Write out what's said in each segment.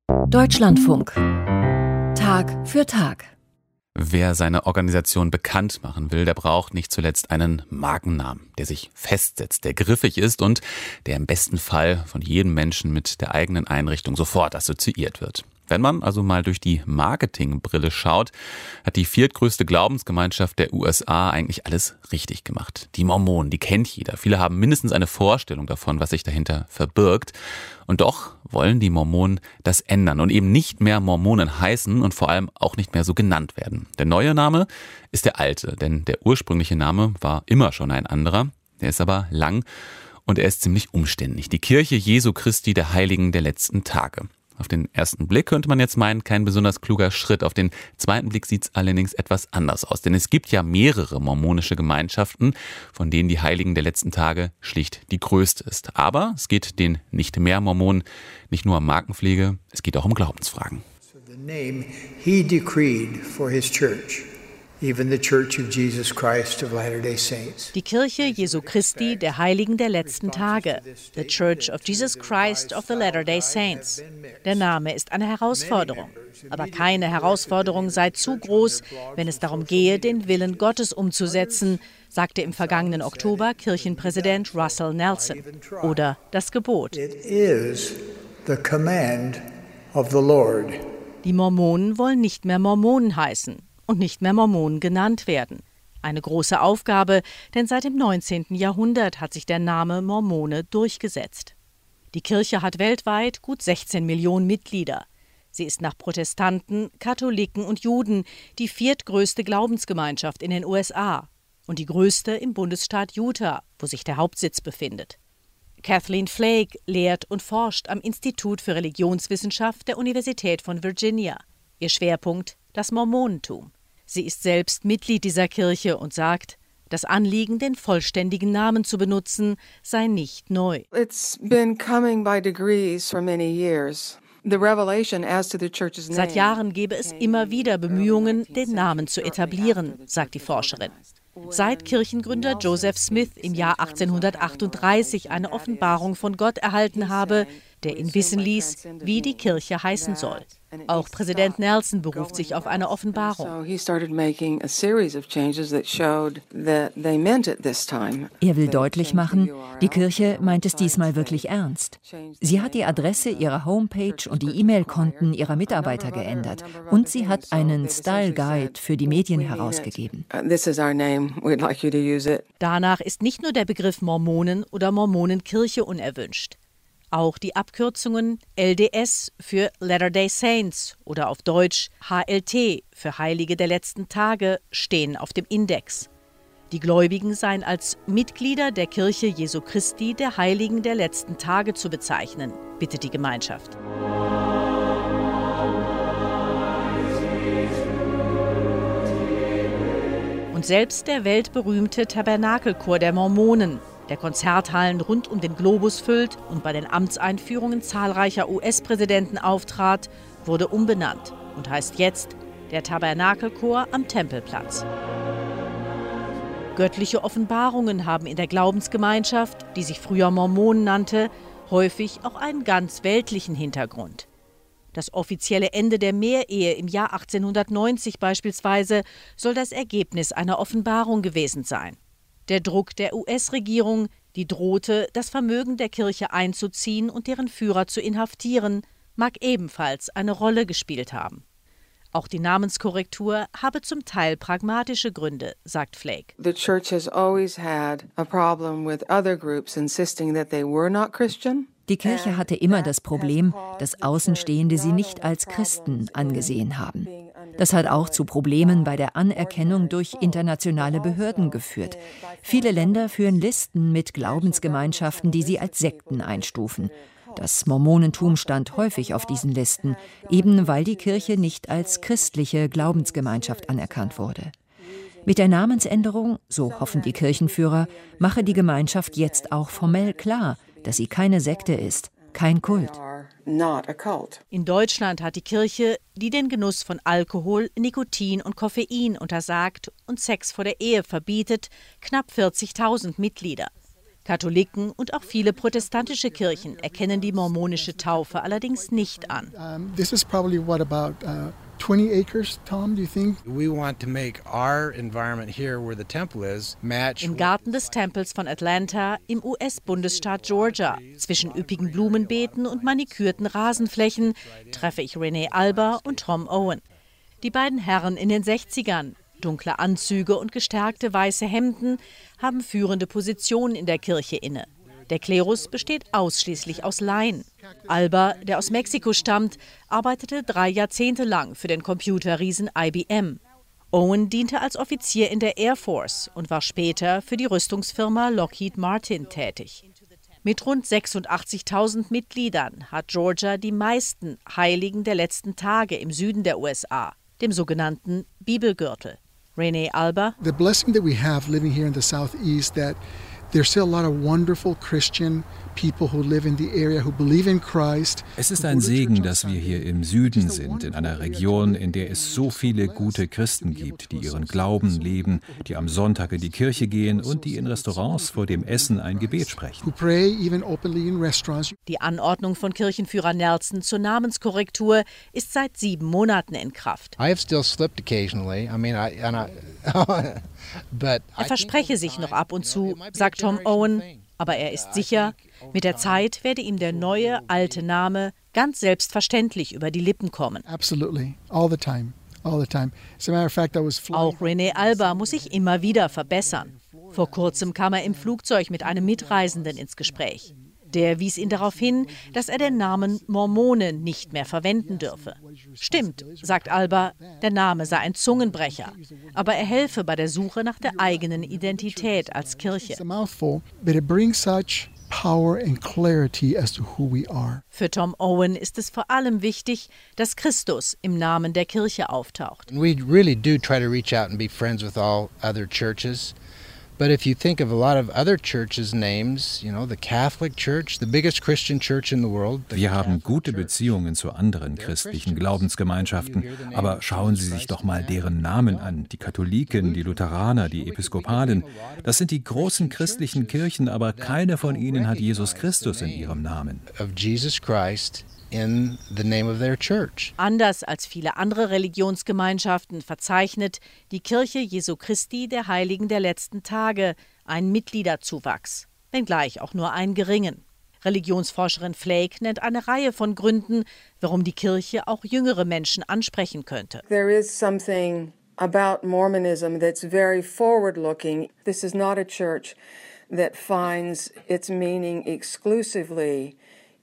Deutschlandfunk. Tag für Tag. Wer seine Organisation bekannt machen will, der braucht nicht zuletzt einen Markennamen, der sich festsetzt, der griffig ist und der im besten Fall von jedem Menschen mit der eigenen Einrichtung sofort assoziiert wird. Wenn man also mal durch die Marketingbrille schaut, hat die viertgrößte Glaubensgemeinschaft der USA eigentlich alles richtig gemacht. Die Mormonen, die kennt jeder. Viele haben mindestens eine Vorstellung davon, was sich dahinter verbirgt. Und doch wollen die Mormonen das ändern und eben nicht mehr Mormonen heißen und vor allem auch nicht mehr so genannt werden. Der neue Name ist der alte, denn der ursprüngliche Name war immer schon ein anderer. Der ist aber lang und er ist ziemlich umständlich. Die Kirche Jesu Christi der Heiligen der letzten Tage. Auf den ersten Blick könnte man jetzt meinen, kein besonders kluger Schritt. Auf den zweiten Blick sieht es allerdings etwas anders aus. Denn es gibt ja mehrere mormonische Gemeinschaften, von denen die Heiligen der letzten Tage schlicht die größte ist. Aber es geht den Nicht-Mehr-Mormonen nicht nur um Markenpflege, es geht auch um Glaubensfragen. The name he decreed for his church. Even the Church of Jesus Christ of Latter-day Saints. Die Kirche Jesu Christi der Heiligen der letzten Tage, The Church of Jesus Christ of the Latter-day Saints. Der Name ist eine Herausforderung, aber keine Herausforderung sei zu groß, wenn es darum gehe, den Willen Gottes umzusetzen, sagte im vergangenen Oktober Kirchenpräsident Russell Nelson. Oder das Gebot. It is the command of the Lord. Die Mormonen wollen nicht mehr Mormonen heißen und nicht mehr Mormonen genannt werden. Eine große Aufgabe, denn seit dem 19. Jahrhundert hat sich der Name Mormone durchgesetzt. Die Kirche hat weltweit gut 16 Millionen Mitglieder. Sie ist nach Protestanten, Katholiken und Juden die viertgrößte Glaubensgemeinschaft in den USA und die größte im Bundesstaat Utah, wo sich der Hauptsitz befindet. Kathleen Flake lehrt und forscht am Institut für Religionswissenschaft der Universität von Virginia. Ihr Schwerpunkt: das Mormonentum. Sie ist selbst Mitglied dieser Kirche und sagt, das Anliegen, den vollständigen Namen zu benutzen, sei nicht neu. It's been coming by degrees for many years. The revelation as to the church's name. Seit Jahren gebe es immer wieder Bemühungen, den Namen zu etablieren, sagt die Forscherin. Seit Kirchengründer Joseph Smith im Jahr 1838 eine Offenbarung von Gott erhalten habe, der ihn wissen ließ, wie die Kirche heißen soll. Auch Präsident Nelson beruft sich auf eine Offenbarung. Er will deutlich machen, die Kirche meint es diesmal wirklich ernst. Sie hat die Adresse ihrer Homepage und die E-Mail-Konten ihrer Mitarbeiter geändert. Und sie hat einen Style Guide für die Medien herausgegeben. Danach ist nicht nur der Begriff Mormonen oder Mormonenkirche unerwünscht. Auch die Abkürzungen LDS für Latter-day Saints oder auf Deutsch HLT für Heilige der letzten Tage stehen auf dem Index. Die Gläubigen seien als Mitglieder der Kirche Jesu Christi der Heiligen der letzten Tage zu bezeichnen, bittet die Gemeinschaft. Und selbst der weltberühmte Tabernakelchor der Mormonen, der Konzerthallen rund um den Globus füllt und bei den Amtseinführungen zahlreicher US-Präsidenten auftrat, wurde umbenannt und heißt jetzt der Tabernakelchor am Tempelplatz. Göttliche Offenbarungen haben in der Glaubensgemeinschaft, die sich früher Mormonen nannte, häufig auch einen ganz weltlichen Hintergrund. Das offizielle Ende der Mehehe im Jahr 1890 beispielsweise soll das Ergebnis einer Offenbarung gewesen sein. Der Druck der US-Regierung, die drohte, das Vermögen der Kirche einzuziehen und deren Führer zu inhaftieren, mag ebenfalls eine Rolle gespielt haben. Auch die Namenskorrektur habe zum Teil pragmatische Gründe, sagt Flake. The church has always had a problem with other groups insisting that they were not Christian. Die Kirche hatte immer das Problem, dass Außenstehende sie nicht als Christen angesehen haben. Das hat auch zu Problemen bei der Anerkennung durch internationale Behörden geführt. Viele Länder führen Listen mit Glaubensgemeinschaften, die sie als Sekten einstufen. Das Mormonentum stand häufig auf diesen Listen, eben weil die Kirche nicht als christliche Glaubensgemeinschaft anerkannt wurde. Mit der Namensänderung, so hoffen die Kirchenführer, mache die Gemeinschaft jetzt auch formell klar, dass sie keine Sekte ist, kein Kult. In Deutschland hat die Kirche, die den Genuss von Alkohol, Nikotin und Koffein untersagt und Sex vor der Ehe verbietet, knapp 40.000 Mitglieder. Katholiken und auch viele protestantische Kirchen erkennen die mormonische Taufe allerdings nicht an. This is probably what about 20 acres, Tom, do you think? We want to make our environment here where the temple is match. Im Garten des Tempels von Atlanta im US-Bundesstaat Georgia, zwischen üppigen Blumenbeeten und manikürten Rasenflächen, treffe ich Renee Alber und Tom Owen. Die beiden Herren in den 60ern, dunkle Anzüge und gestärkte weiße Hemden, haben führende Positionen in der Kirche inne. Der Klerus besteht ausschließlich aus Laien. Alba, der aus Mexiko stammt, arbeitete 3 Jahrzehnte lang für den Computerriesen IBM. Owen diente als Offizier in der Air Force und war später für die Rüstungsfirma Lockheed Martin tätig. Mit rund 86.000 Mitgliedern hat Georgia die meisten Heiligen der letzten Tage im Süden der USA, dem sogenannten Bibelgürtel. Renee Alber. The blessing that we have living here in the Southeast, that there's still a lot of wonderful Christian people who live in the area who believe in Christ. Es ist ein Segen, dass wir hier im Süden sind, in einer Region, in der es so viele gute Christen gibt, die ihren Glauben leben, die am Sonntag in die Kirche gehen und die in Restaurants vor dem Essen ein Gebet sprechen. Who pray even openly in restaurants. Die Anordnung von Kirchenführer Nelson zur Namenskorrektur ist seit 7 Monaten in Kraft. I have still slipped occasionally. Er verspreche sich noch ab und zu, sagt Tom Owen, aber er ist sicher, mit der Zeit werde ihm der neue, alte Name ganz selbstverständlich über die Lippen kommen. Absolutely, all the time. As a matter of fact, I was flying. Auch Renee Alber muss sich immer wieder verbessern. Vor kurzem kam er im Flugzeug mit einem Mitreisenden ins Gespräch. Der wies ihn darauf hin, dass er den Namen Mormone nicht mehr verwenden dürfe. Stimmt, sagt Alba, der Name sei ein Zungenbrecher, aber er helfe bei der Suche nach der eigenen Identität als Kirche. Für Tom Owen ist es vor allem wichtig, dass Christus im Namen der Kirche auftaucht. We really do try to reach out and be friends with all other churches. But if you think of a lot of other churches' names, the Catholic Church, the biggest Christian church in the world. Wir haben gute Beziehungen zu anderen christlichen Glaubensgemeinschaften, aber schauen Sie sich doch mal deren Namen an. Die Katholiken, die Lutheraner, die Episkopalen. Das sind die großen christlichen Kirchen, aber keine von ihnen hat Jesus Christus in ihrem Namen. Of Jesus Christ in the name of their church. Anders als viele andere Religionsgemeinschaften verzeichnet die Kirche Jesu Christi der Heiligen der letzten Tage einen Mitgliederzuwachs, wenngleich auch nur einen geringen. Religionsforscherin Flake nennt eine Reihe von Gründen, warum die Kirche auch jüngere Menschen ansprechen könnte. There is something about Mormonism that's very forward-looking. This is not a church that finds its meaning exclusively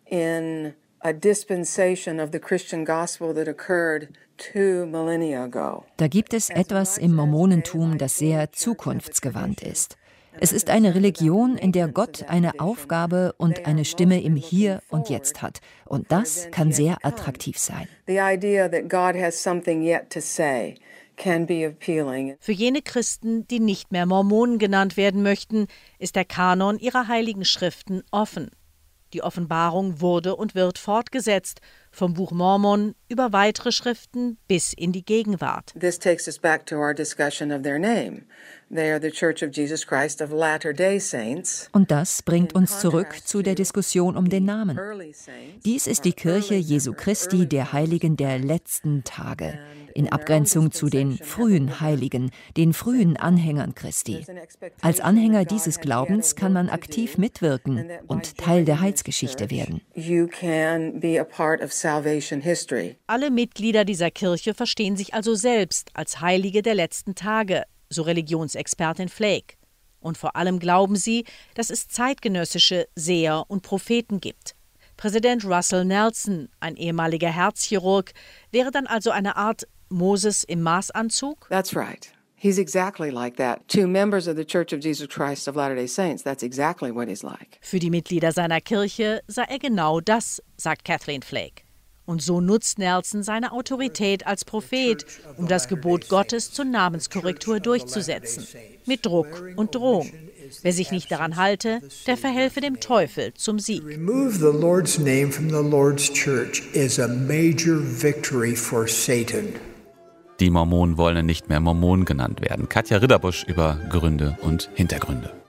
in a dispensation of the Christian gospel that occurred 2 millennia ago. Da gibt es etwas im Mormonentum, das sehr zukunftsgewandt ist. Es ist eine Religion, in der Gott eine Aufgabe und eine Stimme im Hier und Jetzt hat. Und das kann sehr attraktiv sein. The idea that God has something yet to say can be appealing. Für jene Christen, die nicht mehr Mormonen genannt werden möchten, ist der Kanon ihrer heiligen Schriften offen. Die Offenbarung wurde und wird fortgesetzt, vom Buch Mormon über weitere Schriften bis in die Gegenwart. This takes us back to our discussion of their name. They are the Church of Jesus Christ of Latter-day Saints. Und das bringt uns zurück zu der Diskussion um den Namen. Dies ist die Kirche Jesu Christi der Heiligen der letzten Tage, in Abgrenzung zu den frühen Heiligen, den frühen Anhängern Christi. Als Anhänger dieses Glaubens kann man aktiv mitwirken und Teil der Heilsgeschichte werden. You can be a part of salvation history. Alle Mitglieder dieser Kirche verstehen sich also selbst als Heilige der letzten Tage, so Religionsexpertin Flake. Und vor allem glauben sie, dass es zeitgenössische Seher und Propheten gibt. Präsident Russell Nelson, ein ehemaliger Herzchirurg, wäre dann also eine Art Moses im Maßanzug? That's right. He's exactly like that. 2 members of the Church of Jesus Christ of Latter-day Saints, that's exactly what he's like. Für die Mitglieder seiner Kirche sei er genau das, sagt Kathleen Flake. Und so nutzt Nelson seine Autorität als Prophet, um das Gebot Gottes zur Namenskorrektur durchzusetzen. Mit Druck und Drohung. Wer sich nicht daran halte, der verhelfe dem Teufel zum Sieg. Remove the Lord's name from the Lord's church is a major victory for Satan. Die Mormonen wollen nicht mehr Mormonen genannt werden. Katja Ridderbusch über Gründe und Hintergründe.